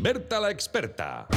Berta la experta.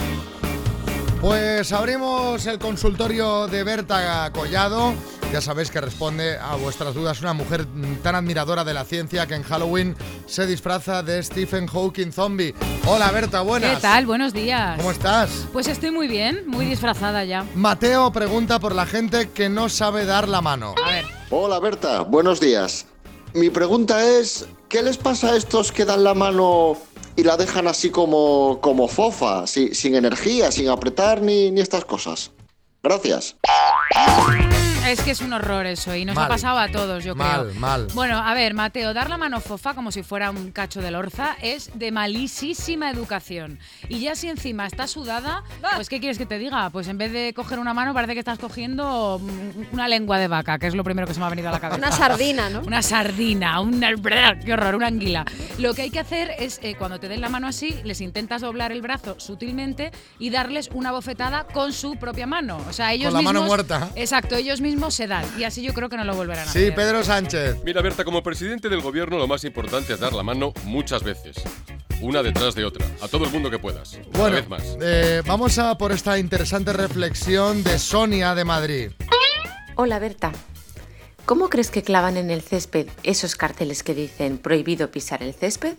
Pues abrimos el consultorio de Berta Collado. Ya sabéis que responde a vuestras dudas, una mujer tan admiradora de la ciencia que en Halloween se disfraza de Stephen Hawking zombie. Hola Berta, buenas. ¿Qué tal? Buenos días. ¿Cómo estás? Pues estoy muy bien, muy disfrazada ya. Mateo pregunta por la gente que no sabe dar la mano. A ver. Hola Berta, buenos días. Mi pregunta es, ¿qué les pasa a estos que dan la mano y la dejan así como fofa, sin energía, sin apretar ni estas cosas? Gracias. Es que es un horror eso y nos ha pasado a todos, yo creo. Mal. Bueno, a ver, Mateo, dar la mano fofa como si fuera un cacho de lorza es de malísima educación. Y ya si encima está sudada, pues ¿qué quieres que te diga? Pues en vez de coger una mano parece que estás cogiendo una lengua de vaca, que es lo primero que se me ha venido a la cabeza. Una sardina, ¿no? Una sardina, qué horror, una anguila. Lo que hay que hacer es, cuando te den la mano así, les intentas doblar el brazo sutilmente y darles una bofetada con su propia mano. O sea, ellos con la mismos, mano muerta. Exacto, ellos mismos se dan. Y así yo creo que no lo volverán a hacer. Sí, Pedro Sánchez. Mira, Berta, como presidente del gobierno lo más importante es dar la mano muchas veces. Una detrás de otra. A todo el mundo que puedas. Una vez más. Vamos a por esta interesante reflexión de Sonia de Madrid. Hola Berta, ¿cómo crees que clavan en el césped esos carteles que dicen prohibido pisar el césped?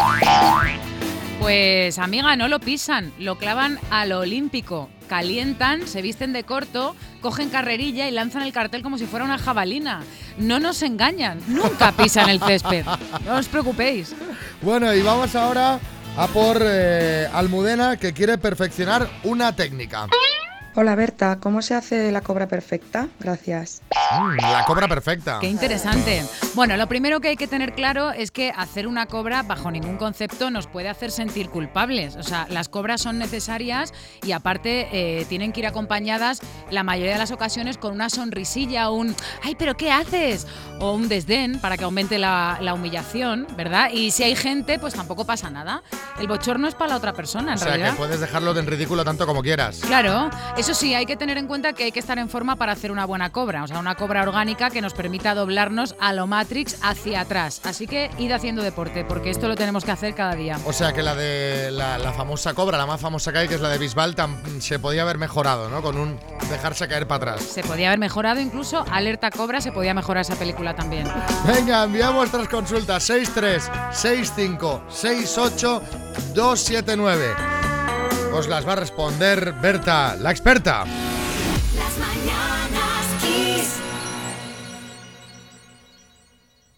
Pues amiga, no lo pisan, lo clavan a lo olímpico. Calientan, se visten de corto, cogen carrerilla y lanzan el cartel como si fuera una jabalina. No nos engañan, nunca pisan el césped. No os preocupéis. Bueno, y vamos ahora a por Almudena, que quiere perfeccionar una técnica. Hola Berta, ¿cómo se hace la cobra perfecta? Gracias. La cobra perfecta. Qué interesante. Bueno, lo primero que hay que tener claro es que hacer una cobra bajo ningún concepto nos puede hacer sentir culpables. O sea, las cobras son necesarias y aparte tienen que ir acompañadas la mayoría de las ocasiones con una sonrisilla, un ¡ay, pero qué haces! O un desdén para que aumente la humillación, ¿verdad? Y si hay gente, pues tampoco pasa nada. El bochorno es para la otra persona, en realidad. O sea, que puedes dejarlo en ridículo tanto como quieras. Claro. Eso sí, hay que tener en cuenta que hay que estar en forma para hacer una buena cobra, o sea, una cobra orgánica que nos permita doblarnos a lo Matrix hacia atrás. Así que id haciendo deporte, porque esto lo tenemos que hacer cada día. O sea, que la de la famosa cobra, la más famosa que hay, que es la de Bisbal, se podía haber mejorado, ¿no? Con un dejarse caer para atrás. Se podía haber mejorado, incluso Alerta Cobra, se podía mejorar esa película también. Venga, envía vuestras consultas 63 65 68 279. Os las va a responder Berta, la experta.